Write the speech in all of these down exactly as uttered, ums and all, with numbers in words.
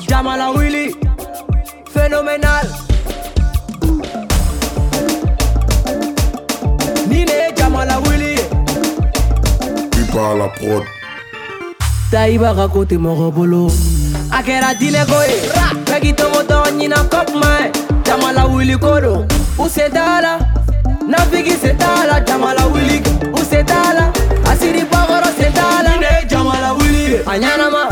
Jamala Willy, phénoménal. Nine Jamala Willy. Pipa à la prod. Taïba raconte mon robolo. Akera dile goe. Pegi tomo donyi na kop mai. Jamala Willy kodo. Usedala. Na bigi sedala. Jamala Willy. Usedala. Asiri bagoro sedala. Nine Jamala Willy. Anyana ma.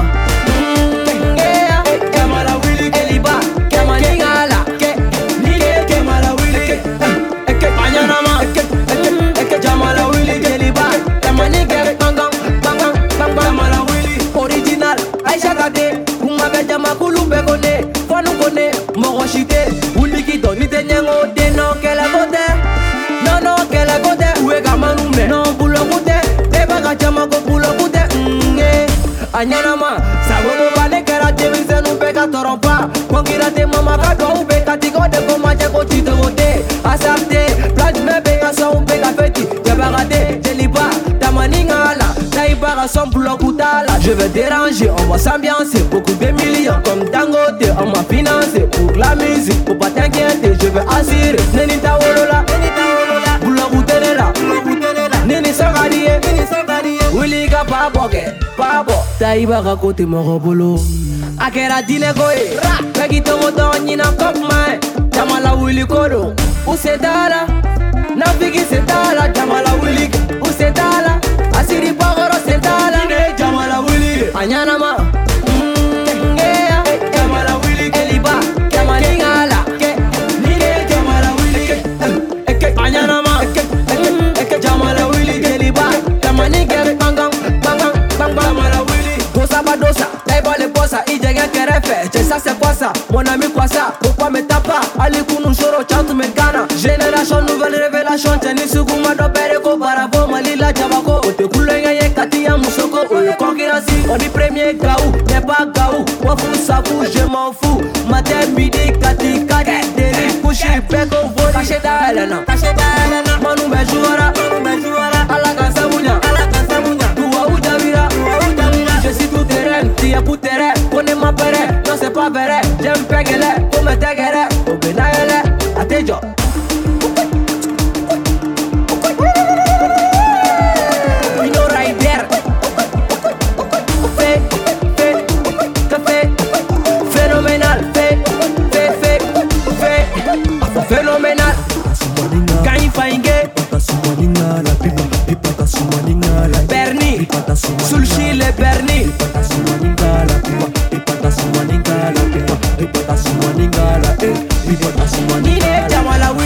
Jamala Willy. Eliba. Kemaningala. Nine Jamala Willy. Anyana ma. Jamala Willy. Eliba. Kemaningala. Bangam. Bangam. Bangam. Jamala Willy. Original. Aisha Kade. Kumaba Jama Kulumbe Kone. Fonu Kone. Moro Shite. Uliki Doni Tenyango. Deno Kela Kote. Non non Kela Kote. Uwe Kamanume. Non Bulo Kote. Eba Kachama Ko Bulo Kote. Nge. Anyana ma. Sabono Bale Kera Jevise Nupeka Torompa. Kongira Te Mama Kato Ubeka Tiko De Koma Cheko Chito Kote. Asapte. Plage Mebe Kasa Ubeka Feti. Jabarate. Jeliba. Tamaningala. Taïbara son bloc ou tala. Je veux déranger, on va s'ambiancer. Beaucoup de millions comme Dangote. On m'a financé pour la musique. Faut pas t'inquiéter, je veux assurer. Neni ta wolola, neni ta wolola. Bloc ou tenela, bloc ou tenela. Neni sangarie, neni sangarie. Willy ka pa boke, pa bo. Taïbara côté mon robolo. Akera dile goe. Pegi tomo donyi na kop mai. Jamala Willy kodo. Usedala. Na bigi sedala. Jamala Willy. Usedala. Asiri bagoro sedala. Nine Jamala Willy. Anyana ma. Ngea. Jamala Willy. Eliba. Kemaningala. Nine Jamala Willy. Anyana ma. Jamala Willy. Eliba. Kemaningala. Bangam. Bangam. Bangam. Jamala Willy. Dosa ba dosa. Taiba le bossa. Ijega kerefe. Chesa c'est quoi ça? Mon ami quoi ça? Pourquoi me tape pas? Ali kunu shoro chantu me gana. Génération nouvelle révélation. Teni sukuma do bere ko barabo malila jabako. Ote kulenga ye katia musoko. Oye concurrence. On dit premier gaou. N'est pas gaou. Moi fou ça fou. Je m'en fous. Matin midi kati kati. Deri couché peko vodi. Caché da Elena. Caché da Elena. Manu me jouera. Manu me jouera. Ala kansa munya. Ala kansa munya. Tua ujavira. Tua ujavira. Je suis tout terrain. Tia pour terrain. Connais ma pere. Non c'est pas vrai. J'aime pegele. Comme tegere. Obenayele. Atejo. Phénoménal. Gagne Faingue. Bernie. Sulchi le Bernie. Nine Jamala Willy.